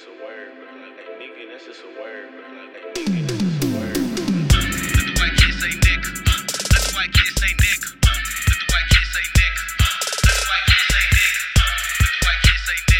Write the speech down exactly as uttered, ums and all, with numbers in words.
just a word, bro. Like, like nigga, that's just a word, bro. Like, like nigga, that's just a word, bro. Let the white kid say nigga. Let the white kid say nigga. Let the white kid say nigga. Let the white kid say nigga. Let the white kid say nigga.